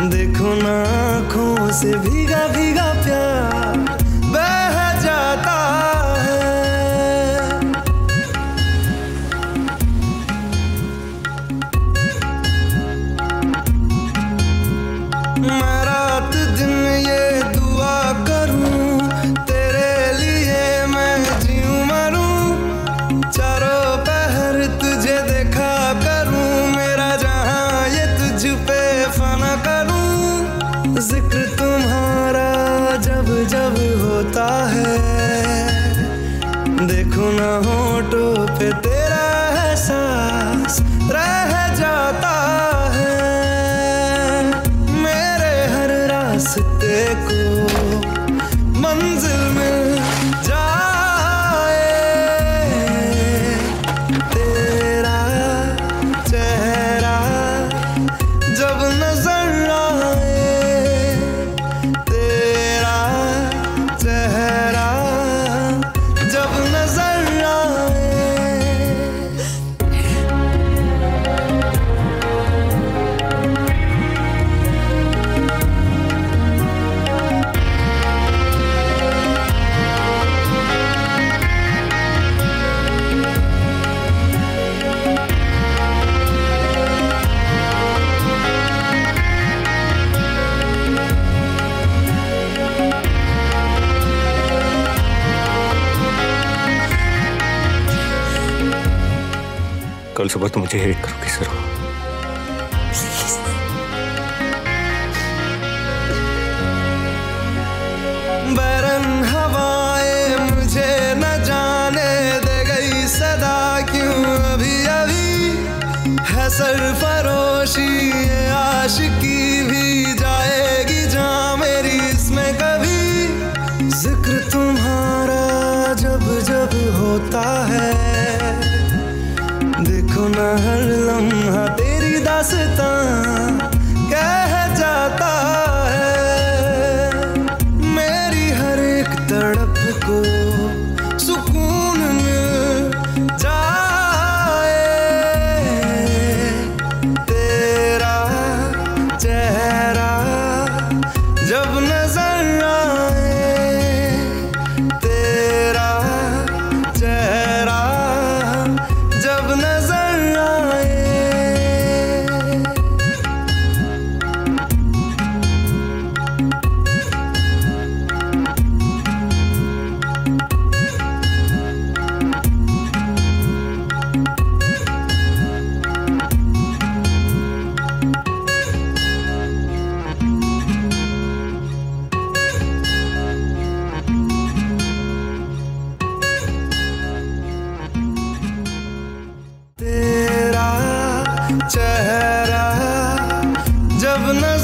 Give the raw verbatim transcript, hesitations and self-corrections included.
देखो ना आँखों से भीगा भीगा प्यार बह जाता है। मैं रात दिन ये दुआ करूं तेरे लिए मैं जीऊं मरूं, चारों पहर तुझे देखा करूं, मेरा जहां ये तुझ पे फना करूं। जिक्र तुम्हारा जब जब होता है, देखो ना होठों पे तेरा एहसास रह जाता है। मेरे हर रास्ते को मंजिल मिल जाए, तेरा चेहरा जब नजर आए, तेरा चेहरा जब नजर आए। कल सुबह तो मुझे हेट करोगी सर। बरन हवाएं मुझे न जाने दे गई सदा क्यों अभी अभी है सरफरोशी ये आशिकी भी जाएगी जहाँ मेरी इसमें कभी। जिक्र तुम्हारा जब जब होता है, देखो ना हर लम्हा तेरी दास्तां कह जाता है। मेरी हर एक तड़प को सुकून मिल जाए, तेरा चेहरा जब नजर आए, तेरा चेहरा जब नजर आए। तेरा चेहरा जब न